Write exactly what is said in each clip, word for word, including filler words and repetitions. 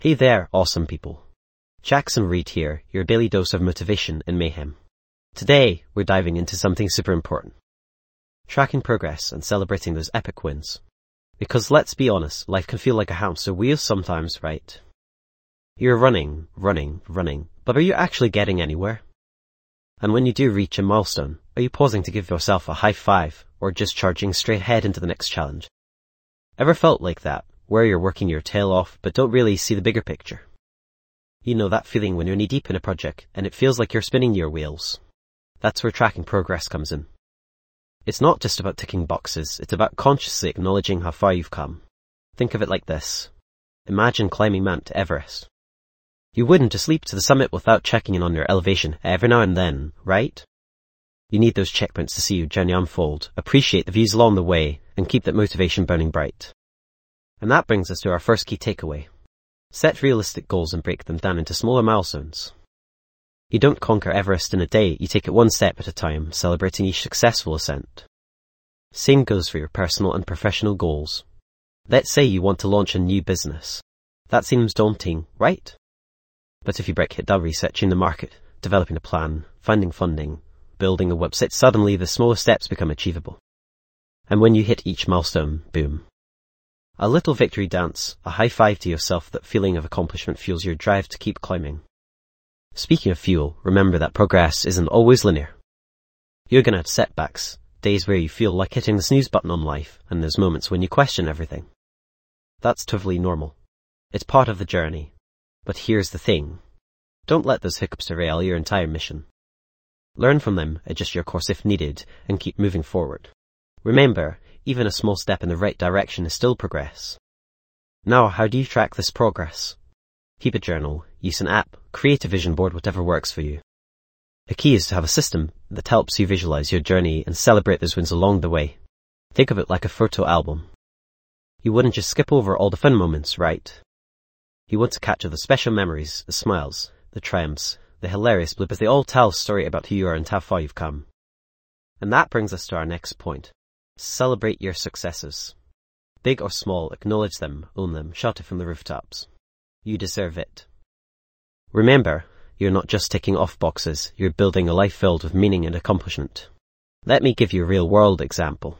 Hey there, awesome people. Jackson Reed here, your daily dose of motivation and mayhem. Today, we're diving into something super important. Tracking progress and celebrating those epic wins. Because let's be honest, life can feel like a hamster wheel sometimes, right? You're running, running, running, but are you actually getting anywhere? And when you do reach a milestone, are you pausing to give yourself a high five, or just charging straight ahead into the next challenge? Ever felt like that, where you're working your tail off but don't really see the bigger picture? You know that feeling when you're knee deep in a project and it feels like you're spinning your wheels. That's where tracking progress comes in. It's not just about ticking boxes, it's about consciously acknowledging how far you've come. Think of it like this. Imagine climbing Mount Everest. You wouldn't just leap to the summit without checking in on your elevation every now and then, right? You need those checkpoints to see your journey unfold, appreciate the views along the way, and keep that motivation burning bright. And that brings us to our first key takeaway. Set realistic goals and break them down into smaller milestones. You don't conquer Everest in a day, you take it one step at a time, celebrating each successful ascent. Same goes for your personal and professional goals. Let's say you want to launch a new business. That seems daunting, right? But if you break it down, researching the market, developing a plan, finding funding, building a website, suddenly the smaller steps become achievable. And when you hit each milestone, boom. A little victory dance, a high five to yourself. That feeling of accomplishment fuels your drive to keep climbing. Speaking of fuel, remember that progress isn't always linear. You're gonna have setbacks, days where you feel like hitting the snooze button on life, and there's moments when you question everything. That's totally normal. It's part of the journey. But here's the thing. Don't let those hiccups derail your entire mission. Learn from them, adjust your course if needed, and keep moving forward. Remember, even a small step in the right direction is still progress. Now, how do you track this progress? Keep a journal, use an app, create a vision board, whatever works for you. The key is to have a system that helps you visualize your journey and celebrate those wins along the way. Think of it like a photo album. You wouldn't just skip over all the fun moments, right? You want to capture the special memories, the smiles, the triumphs, the hilarious bloopers. They all tell a story about who you are and how far you've come. And that brings us to our next point. Celebrate your successes. Big or small, acknowledge them, own them, shout it from the rooftops. You deserve it. Remember, you're not just ticking off boxes, you're building a life filled with meaning and accomplishment. Let me give you a real-world example.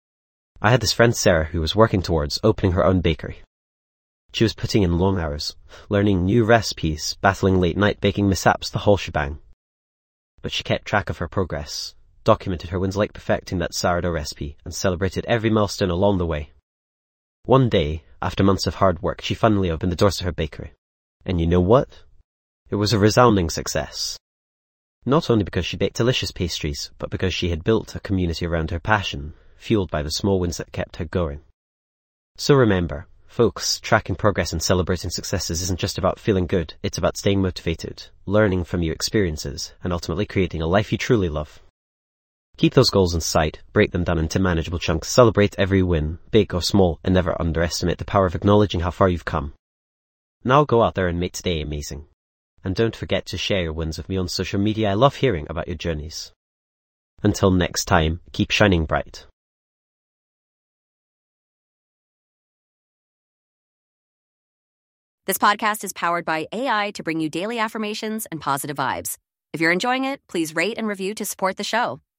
I had this friend Sarah who was working towards opening her own bakery. She was putting in long hours, learning new recipes, battling late-night baking mishaps, the whole shebang. But she kept track of her progress, documented her wins like perfecting that sourdough recipe, and celebrated every milestone along the way. One day, after months of hard work, she finally opened the doors to her bakery. And you know what? It was a resounding success. Not only because she baked delicious pastries, but because she had built a community around her passion, fueled by the small wins that kept her going. So remember, folks, tracking progress and celebrating successes isn't just about feeling good, it's about staying motivated, learning from your experiences, and ultimately creating a life you truly love. Keep those goals in sight, break them down into manageable chunks, celebrate every win, big or small, and never underestimate the power of acknowledging how far you've come. Now go out there and make today amazing. And don't forget to share your wins with me on social media. I love hearing about your journeys. Until next time, keep shining bright. This podcast is powered by A I to bring you daily affirmations and positive vibes. If you're enjoying it, please rate and review to support the show.